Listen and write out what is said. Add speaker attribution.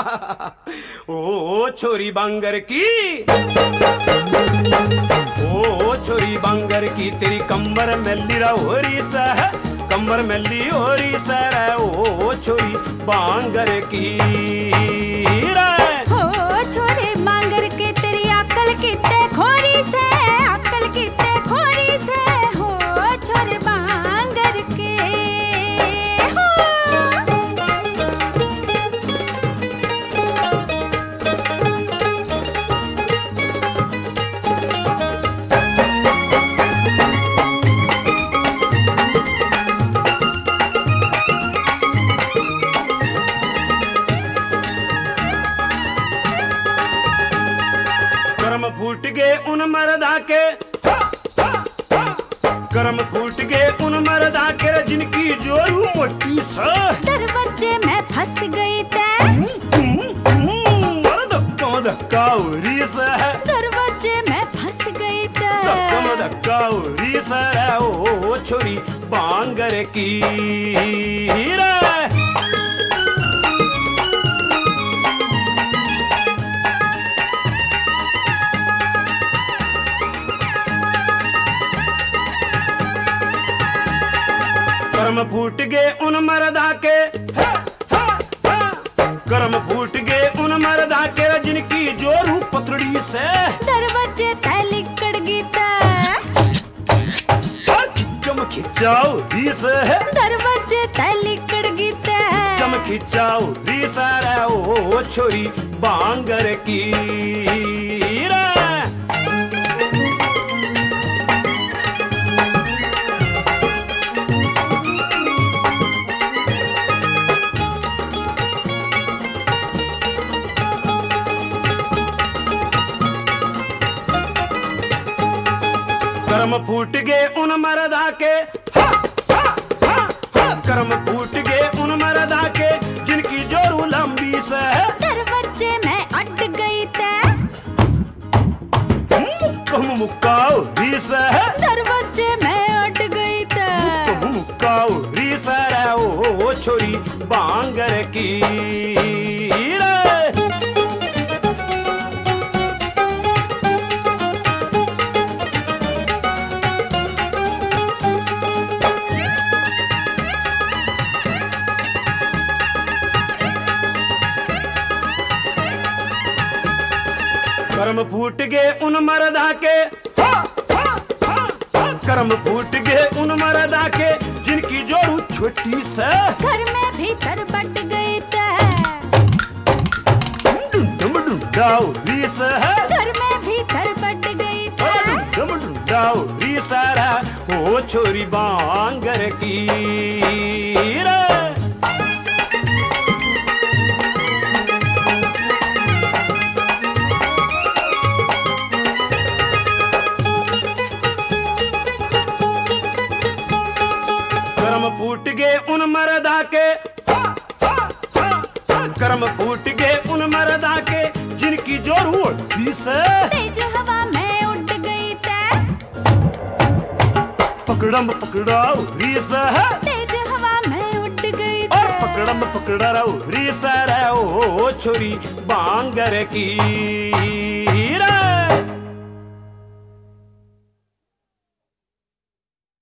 Speaker 1: ओ छोरी बांगर की, ओ छोरी बांगर की, तेरी कमर मेली होरी सह, कमर मेली होरी सर, ओ छोरी बांगर की
Speaker 2: हो छोरी बांगर के, तेरी अकल कितने खोरी से, अकल कितने खोरी से, हो छोरी बांगर के हो।
Speaker 1: कर्म फूट गए उन मर्दा के, कर्म फूट गए उन मर्दा के, जिनकी जोरू मोटी सा
Speaker 2: दरवाजे में फंस गई ते,
Speaker 1: धक्का धक्का उरी सा है,
Speaker 2: दरवाजे में फंस गई ते,
Speaker 1: धक्का धक्का उरी सा है, ओ छोरी बांगर की रे। कर्म फूट गए उन मर्दा के, कर्म फूट गए उन मर्दा के, जिनकी जोरू पतड़ी से
Speaker 2: दरवाजे ते लिकड़ गई ते,
Speaker 1: खिचम खिंचाओ रीस है,
Speaker 2: दरवाजे ते लिकड़ गई ते,
Speaker 1: खिचम खिंचाओ रीस है, ओ छोरी बांगर की रे। कर्म फूट गए उन मर्दा के, कर्म फूट गए उन मर्दा के, जिनकी जोरू लंबी से
Speaker 2: दरवाजे में अट गई ते,
Speaker 1: मुक्का मुक्काओ रीस है,
Speaker 2: दरवाजे में अट गई ते,
Speaker 1: मुक्काओ रीस है, ओ छोरी बांगर की रे। कर्म फूट गए उन मर्दा के, कर्म फूट गए उन मर्दा के, जिनकी जोरू छोटी से
Speaker 2: घर में भीतर बट गई ते,
Speaker 1: डुंडम डुंडाओ रीस है,
Speaker 2: घर में भीतर बट गई ते,
Speaker 1: डुंडम डुंडाओ रीस है, ओ छोरी बांगर की रे। कर्म फूट गए उन मर्दा के, कर्म फूट गए उन मर्दा के, जिनकी जोरू उड़ती से
Speaker 2: तेज हवा में उड़ गई ते,
Speaker 1: पकड़म पकड़ाओ रीस है,
Speaker 2: तेज हवा में उड़ गई
Speaker 1: और
Speaker 2: ते,
Speaker 1: पकड़म पकड़ा रीस है, ओ छोरी बांगर की